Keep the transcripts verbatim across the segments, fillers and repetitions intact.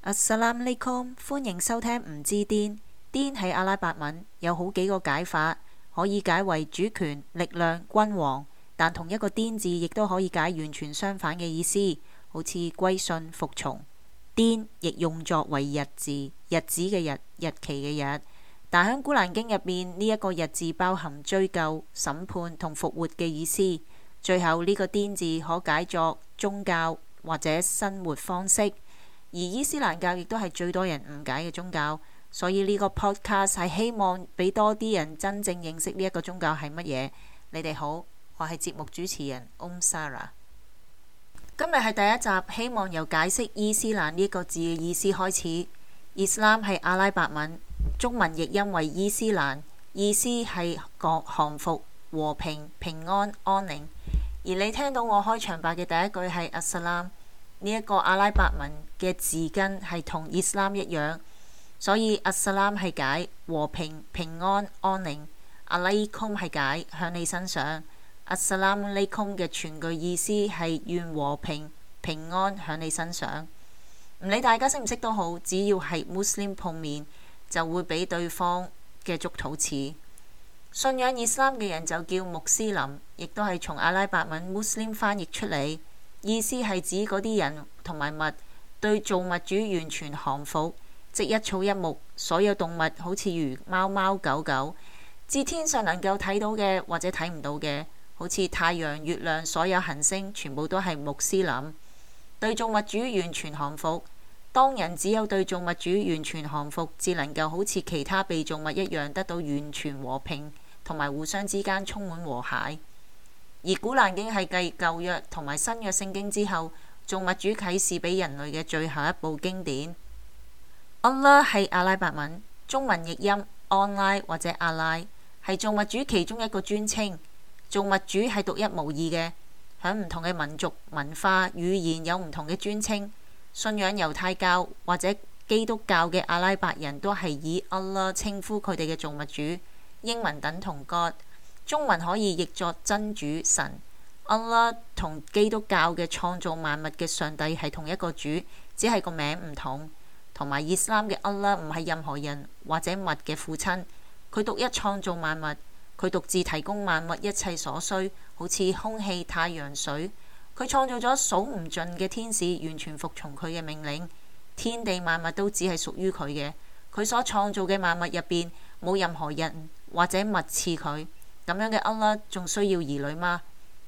Assalamualaikum，歡迎收聽唔知癲。癲係阿拉伯文，有好幾個解法，可以解為主權、力量、君王，但同一個癲字亦都可以解完全相反嘅意思，好似歸順、服從。癲亦用作為日字，日子嘅日，日期嘅日。但喺古蘭經入面，呢一個日字包含追究、審判同復活嘅意思。最後呢個癲字可解作宗教或者生活方式。而伊斯蘭教亦都係最多人誤解嘅宗教，所以呢個 podcast 係希望俾多啲人真正認識呢一個宗教係乜嘢。你哋好，我係節目主持人 Om Sara。今日係第一集，希望由解釋伊斯蘭呢個字嘅意思開始。Islam 係阿拉伯文，中文譯音為伊斯蘭，意思係降服、和平、平安、安寧。而你聽到我開場白嘅第一句係 As-salam， 呢一個阿拉伯文嘅字根係同 Islam 一樣，所以 As-salam 係解和平、平安、安寧。Alaykum 係解響你身上。As-salamualaikum 嘅全句意思係願和平、平安響你身上。唔理大家識唔識都好，只要係 Muslim 碰面，就會俾對方嘅祝禱詞。信仰 Islam 嘅人就叫穆斯林，亦都係從阿拉伯文 Muslim 翻譯出嚟，意思係指嗰啲人同埋物對造物主完全降服，即一草一木，所有動物好似如貓貓狗狗，至天上能夠睇到嘅或者睇唔到嘅，好似太陽、月亮，所有行星全部都係穆斯林，對造物主完全降服。當人只有對造物主完全降服，至能夠好似其他被造物一樣得到完全和平，同埋互相之間充滿和諧。而古蘭經係繼舊約同埋新約聖經之後，造物主啟示俾人類嘅最後一部經典。Allah 係阿拉伯文，中文譯音安拉或者阿拉，係造物主其中一個尊稱。造物主係獨一無二嘅，響唔同嘅民族、文化、語言有唔同嘅尊稱。信仰猶太教或者基督教嘅阿拉伯人都係以 Allah 稱呼佢哋嘅造物主，英文等同 God， 中文可以譯作真主神。Allah 同基督教嘅創造萬物嘅上帝係同一個主，只係個名唔同。同埋 Islam 嘅 Allah 唔係任何人或者物嘅父親，佢獨一創造萬物，佢獨自提供萬物一切所需，好似空氣、太陽、水。佢創造咗數唔盡嘅天使，完全服從佢嘅命令。天地萬物都只係屬於佢嘅。佢所創造嘅萬物入邊冇任何人或者物似佢。咁樣嘅 Allah 仲需要兒女嗎？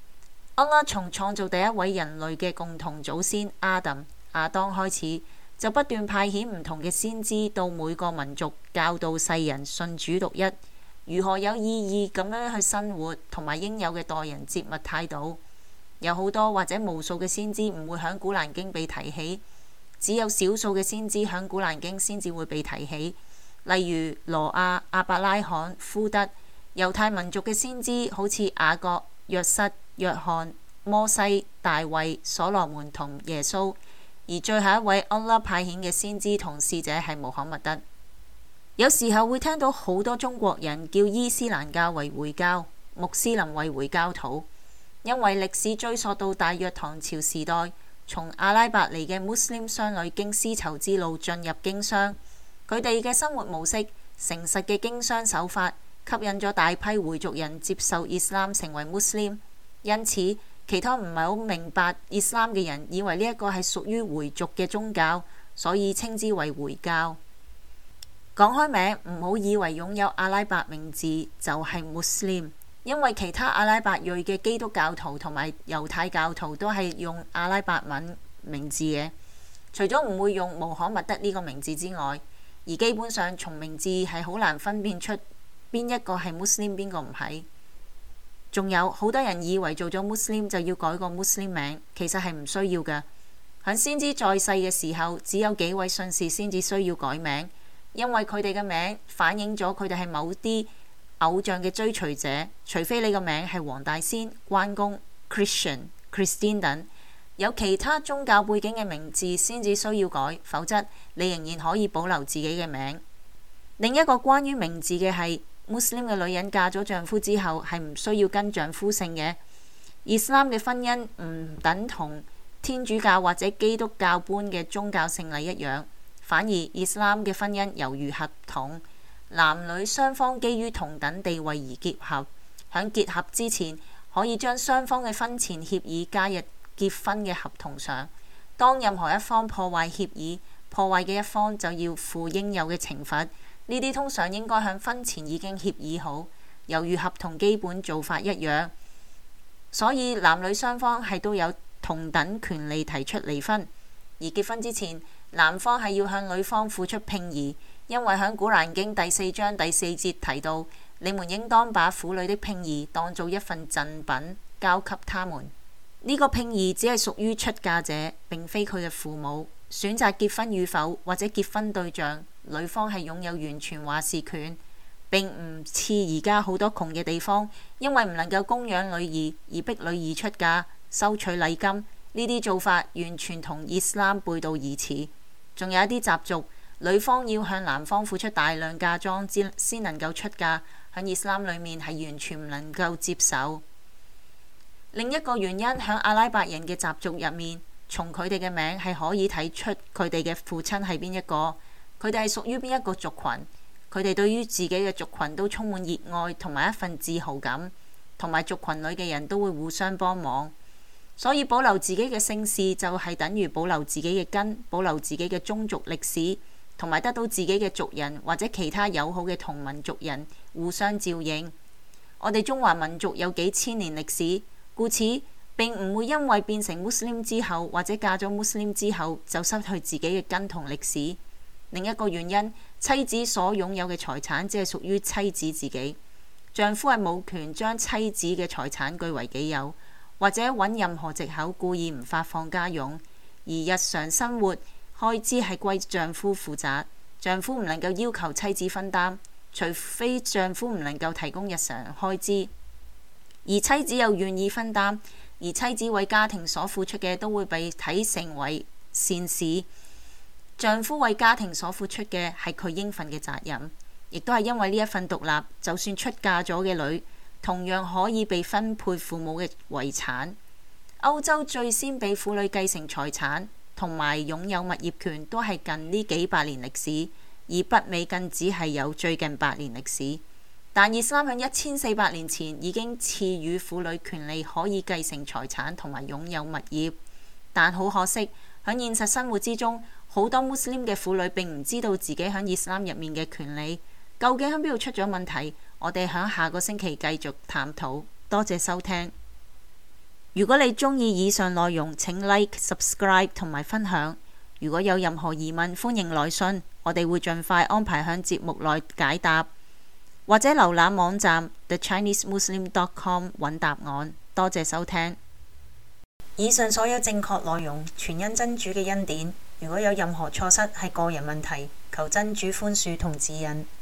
Allah 從創造第一位人類嘅共同祖先阿當亞當開始，就不斷派遣唔同嘅先知到每個民族，教導世人信主獨一，如何有意義咁樣去生活，同埋應有嘅待人接物態度。有好多或者無數嘅先知唔會響古蘭經被提起，只有少數嘅先知響古蘭經先至會被提起，例如羅亞、亞伯拉罕、呼德。猶太民族嘅先知好似雅各、約瑟、約翰、摩西、大衛、所羅門同耶穌。而最後一位安拉派遣嘅先知同使者係穆罕默德。有時候會聽到好多中國人叫伊斯蘭教為回教，穆斯林為回教徒。因為歷史追溯到大約唐朝時代，從阿拉伯嚟嘅穆斯林商旅經絲綢之路進入經商，佢哋嘅生活模式、誠實嘅經商手法，吸引咗大批回族人接受伊斯蘭成為穆斯林。因此，其他唔係好明白伊斯蘭嘅人以為呢一個係屬於回族嘅宗教，所以稱之為回教。講開名，唔好以為擁有阿拉伯名字就係穆斯林。因為其他阿拉伯裔嘅基督教徒同埋猶太教徒都係用阿拉伯文名字嘅，除咗唔會用穆罕默德呢個名字之外，而基本上從名字係好難分辨出邊一個係穆斯林，邊個唔係。仲有好多人以為做咗穆斯林就要改個穆斯林名，其實係唔需要㗎。響先知在世嘅時候，只有幾位信士先至需要改名，因為佢哋嘅名反映咗佢哋係某啲偶像嘅追隨者，除非你個名係黃大仙、關公、Christian、Christine 等有其他宗教背景嘅名字先至需要改，否則你仍然可以保留自己嘅名。另一個關於名字嘅係，穆斯林嘅女人嫁咗丈夫之後係唔需要跟丈夫姓嘅。伊斯蘭嘅婚姻唔等同天主教或者基督教般嘅宗教聖禮一樣， 反而伊斯蘭嘅婚姻猶如合同，男女雙方基於同等地位而結合。響結合之前，可以將雙方嘅婚前協議加入結婚嘅合同上。當任何一方破壞協議，破壞嘅一方就要負應有嘅懲罰。呢啲通常應該響婚前已經協議好，猶如合同基本做法一樣。所以男女雙方係都有同等權利提出離婚。而結婚之前，男方係要向女方付出聘儀，因為響古蘭經第四章第四節提到，你們應當把婦女的聘儀當做一份贈品交給他們。呢個聘儀只係屬於出嫁者，並非佢嘅父母。選擇結婚與否或者結婚對象，女方係擁有完全話事權，並唔似而家好多窮嘅地方，因為唔能夠供養女兒而逼女兒出嫁收取禮金。呢啲做法完全同伊斯蘭背道而馳。仲有一啲習俗，女方要向男方付出大量嫁妝之先能夠出嫁，喺伊斯蘭裏面係完全唔能夠接受。另一個原因，喺阿拉伯人嘅習俗入面，從佢哋嘅名係可以睇出佢哋嘅父親係邊一個，佢哋係屬於邊一個族群。佢哋對於自己嘅族群都充滿熱愛同埋一份自豪感，同埋族群裏嘅人都會互相幫忙。所以保留自己嘅姓氏就係等於保留自己嘅根，保留自己嘅宗族歷史，同埋得到自己嘅族人或者其他友好嘅同民族人互相照應。我哋中華民族有幾千年歷史，故此並唔會因為變成穆斯林之後或者嫁咗穆斯林之後就失去自己嘅根同歷史。另一個原因，妻子所擁有嘅財產只係屬於妻子自己，丈夫係冇權將妻子嘅財產據為己有，或者揾任何藉口故意唔發放家用。而日常生活開支係歸丈夫負責，丈夫唔能夠要求妻子分擔，除非丈夫唔能夠提供日常開支，而妻子又願意分擔，而妻子為家庭所付出嘅都會被睇成為善事。丈夫為家庭所付出嘅係佢應份嘅責任，亦都係因為呢一份獨立，就算出嫁咗嘅女同樣可以被分配父母嘅遺產。歐洲最先俾婦女繼承財產同埋擁有物業權都係近呢幾百年歷史，而北美更只係有最近百年歷史。但伊斯蘭喺一千四百年前已經賜予婦女權利可以繼承財產同埋擁有物業，但好可惜喺現實生活之中，好多穆斯林嘅婦女並唔知道自己喺伊斯蘭入面嘅權利，究竟喺邊度出咗問題？我哋喺下個星期繼續探討。多謝收聽。如果你鍾意以上內容，請 Like、Subscribe 同埋分享。如果有任何疑問，歡迎來信，我哋會盡快安排喺節目內解答，或者瀏覽網站 the chinese muslim dot com 揾答案。多謝收聽。以上所有正確內容全因真主嘅恩典。如果有任何錯失，係個人問題，求真主寬恕同指引。